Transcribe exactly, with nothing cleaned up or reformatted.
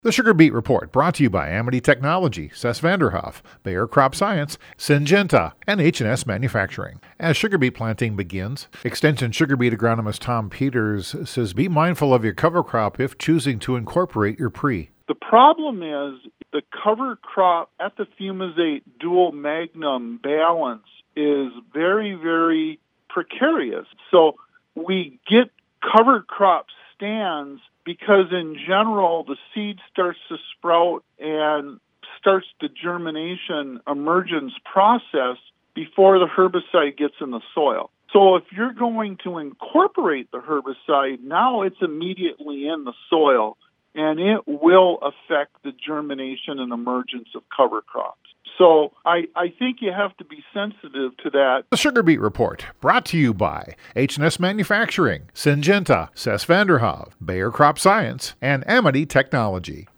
The Sugar Beet Report, brought to you by Amity Technology, Cess Vanderhoff, Bayer Crop Science, Syngenta, and H and S Manufacturing. As sugar beet planting begins, Extension sugar beet agronomist Tom Peters says be mindful of your cover crop if choosing to incorporate your pre. The problem is the cover crop ethofumizate dual magnum balance is very, very precarious. So we get cover crop stands because in general the seed starts to sprout and starts the germination emergence process before the herbicide gets in the soil. So if you're going to incorporate the herbicide, now it's immediately in the soil and it will affect the germination and emergence of cover crops. So I, I think you have to be sensitive to that. The Sugar Beet Report, brought to you by H and S Manufacturing, Syngenta, Cess Vanderhoff, Bayer Crop Science, and Amity Technology.